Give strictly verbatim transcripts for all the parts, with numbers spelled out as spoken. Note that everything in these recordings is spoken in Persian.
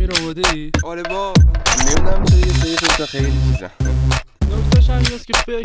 امیر آماده ای؟ آره با نمیدونم چه یه سری تا خیلی چیزا نکتهش همیناست که فکر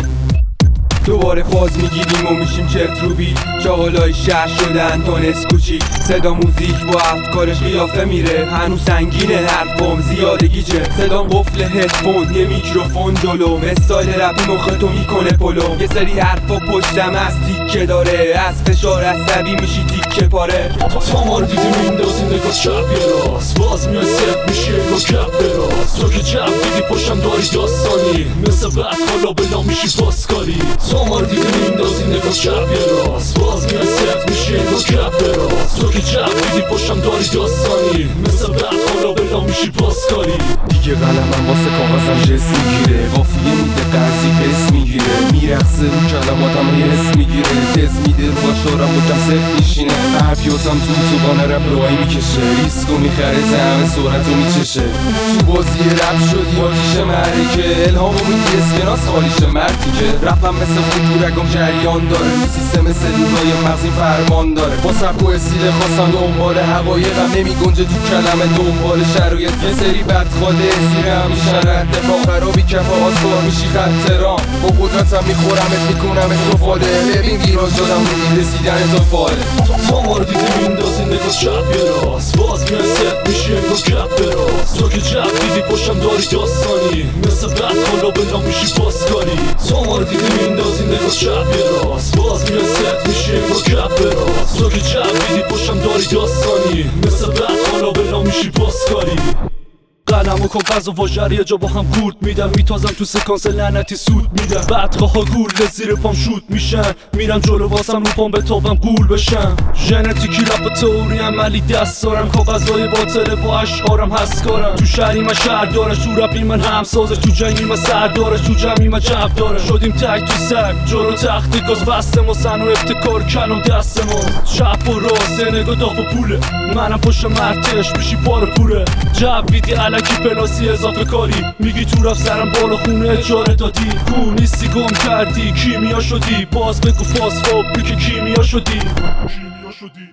دوباره فاز میگیریم و میشیم چفت رو بیت جاهلای شهر شدن تونس کوچیک صدا موزیک با افکارش قیافه میره هنوز سنگینه حرفم زیاده گیجه صدام قفل هدفون یه میکروفون جلوم استایل رپی مختو میکنه پلوم یه سری حرفا پشتم از تیکه داره از فشار عصبی میشی تیکه پاره تا ما رو دیدی میندازی نگاه چپ یه راست باز میای ست میشی نگاه کپ براست تو که جب دیدی پشتم داری داستانی مثل بعد حالا بلا میشی پاسکاری تا ما رو دیدی میندازی نگاه چپ یه راست باز میای ست میشی نگاه کپ براست تو که جب دیدی پشتم داری داستانی مثل بعد حالا بلا میشی پاسکاری دیگه قلمم واسه کاغذم جست میگیره قافیه میده قرضی پس میگیره میرقصه رو کلماتم حس میگیره تز میده رو باشارم و کم صف میشینه حرفیاسم تو تو بانه رب روایی میکشه ریسکو میخره زمه سرعتو میچشه تو بازی رب شدی آتیش معرکه الهامو میدی اسکناس خالیشه مردی که رپم مثل خون تو رگم جریان داره سیستم سلولای مغزی فرمان داره با سبک و استیل خواستم دنبال حقایقم نمیگنجه تو کلمه دنبال شرایط یه سری بدخواله زیر هم میشن رد پا خرابی کفا آسوار میشی خطران با قدرتم میخورمت میکنمت تو فاله ببین گیران شدم روی رسیدن تا فاله تا ما رو دیدی میندازی نگاه چپ یه راست باز میای ست میشی نگاه کپ براست تو که جب دیدی پشتم داری داستانی مثل بعد حالا بلا میشی پاسکاری تا ما رو دیدی میندازی نگاه چپ یه راست باز میای ست میشی نگاه کپ براست تو که جب دیدی پشتم داری داستانی مثل بعد حالا بلا میشی پاسکاری قلم و کاغذ و واژه یه جا با هم گورد میدم میتازم تو سکانس لعنتی سود میدم بعدها ها گول زیر پام شوت میشن میرم جلو واسم رو پام بتابم گول بشم ژنتیکی رپ تئوری عملی دست دارم کاغذهای باطله با اشعارم هست کارم تو شهری من شهر دارش تو رپی من همسازه تو جنگی من سر دارش تو جمعی من جب داره شدیم تک تو سگ جلو تخت گاز بسته ما سن و ابتکار کلام دست ما چپ و راست نگاه داغ و پوله منم پشت مرتش میشی پاره پوره جویدی الکی پلاسی اضافه کاری میگی تو رفت سرم بالا خونه اجاره دادی کو نیستی گم کردی کیمیا شدی باز بگو فاسفابریک کیمیا شدی کیمیا شدی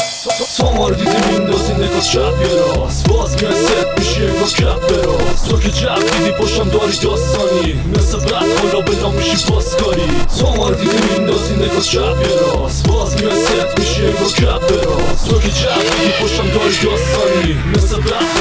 تا ما رو دیدی میندازی نگاه چپ یه راست باز میای ست میشی نگاه کپ براست تو که جب دیدی پشتم داری داستانی مثل بعد حالا بلا میشی پاسکاری تا ما رو دیدی میندازی نگاه چپ یه راست باز میای ست میشی نگاه کپ براست تو که جب دیدی پشتم داری داستانی مثل بعد